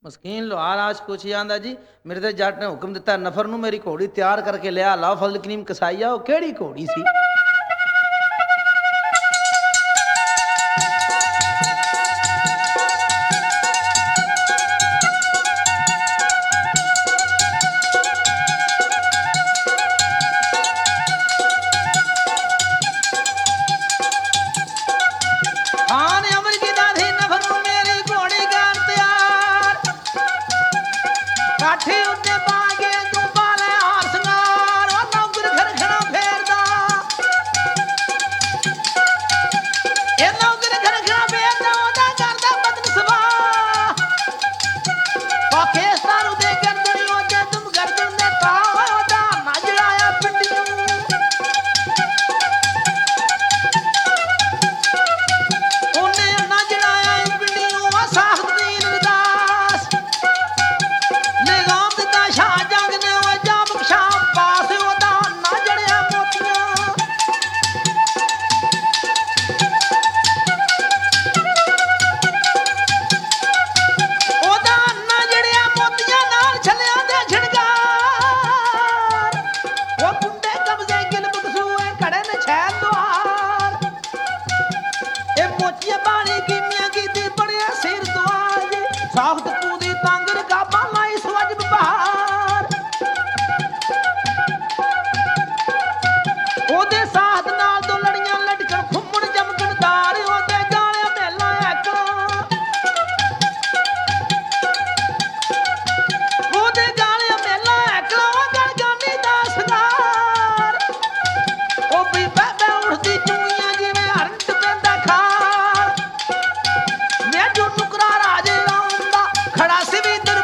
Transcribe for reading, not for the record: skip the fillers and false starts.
ਮਸਕੀਨ ਲੋਹਾਰ ਆਸ਼ ਪੁੱਛ ਜਾਂਦਾ ਜੀ ਮੇਰੇ ਤੇ ਜੱਟ ਨੇ ਹੁਕਮ ਦਿੱਤਾ ਨਫਰ ਨੂੰ ਮੇਰੀ ਘੋੜੀ ਤਿਆਰ ਕਰਕੇ ਲਿਆ ਲਾ ਫਜ਼ਲ ਕਰੀਮ ਕਸਾਈਆ ਉਹ ਕਿਹੜੀ ਘੋੜੀ ਸੀ ਖਾਨ ਅਮਰ ਕੀਤਾ ਸੀ ਨਫਰ ਨੂੰ ਮੇਰੀ ਘੋੜੀ ਕਰ ਤਿਆਰ ਕਾਠੀ ਉੱਤੇ ਬਾਗੇ ਤੂੰ ਬਾਲੇ ਹਾਰ ਸੰਗਾਰ ਉਹ ਨੌਕਰ ਖਰਖਣਾ ਫੇਰਦਾ ਇਹ ਨੌਕਰ ਖਰਖਣਾ ਫੇਰਦਾ ਉਹਦਾ ਕਰਦਾ ਬਦਨ ਸਵਾ ਪਾਕਿਸਤਾਨ ਉਦੇ ਗਰਦਨੀ ਉਹਦੇ ਤੁਮ ਗਰਦਨ ਦੇ ਤਾਂ ਉਹਦਾ ਨਜੜਾ ਆ ਪਿੰਡੀਆਂ ਉਹਨੇ ਨਜੜਾ ਆ ਪਿੰਡੀਆਂ ਆ ਸਾਖਦੀਨ ਰਦਾਸ ਨਿਜ਼ਾਮ ਦਿੱਤਾ ਸ਼ਾਹ ਜੰਗ ਨੇ ਉਹ ਜਾ ਬਖਸ਼ਾ ਪਾਸ ਉਹਦਾ ਨਜੜਿਆ ਮੋਤੀਆਂ ਉਹਦਾ ਨਜੜਿਆ ਮੋਤੀਆਂ ਨਾਲ ਛੱਲਿਆਂ ਦੇ ਛਿਣਗਾਰ ਉਹ ਕੁੰਡੇ ਕਬਜ਼ੇ ਗਿਲ ਬਕਸੂਏ ਖੜੇ ਨੇ ਛੈਲ ਦੁਆਰ ਇਹ ਮੋਚੀਏ ਬਾਣੀ ਕੀਮੀਆਂ ਕੀਤੀ ਬੜਿਆ ਸਿਰ ਦੁਆਜ ਸਾਖਤ ਪੂਦੀ ਤੰਗ ਰਕਾਬਾਂ ਲਾਈ ਸਵਜ ਬਹਾਰ ਉਹਦੇ ਸਾਥ ਨਾਲ ਦੋ ਲੜੀਆਂ ਲਟਕਣ ਫੁੰਮਣ ਜਮਕਣ ਦਾਰ ਉਹਦੇ ਗਾਲਿਆਂ ਮਹਿਲਾਂ ਐਕਲਾਂ ਉਹਦੇ ਗਾਲਿਆਂ ਮਹਿਲਾਂ ਐਕਲਾਂ ਉਹ ਗਣਗਾਨੀ ਦਾ ਸੰਗਾਰ ਉਹ ਵੀ ਬਹਿ ਉੜਦੀ ਚੂਈਆਂ ਜਿਵੇਂ ਹਰਟ ਪੈਂਦਾ ਖਾਰ ਮੈਂ ਜੋ ਨੁਕਰਾ ਰਾਜੇ ਆਉਂਦਾ ਖੜਾ ਸੀ ਵੀ ਦਰ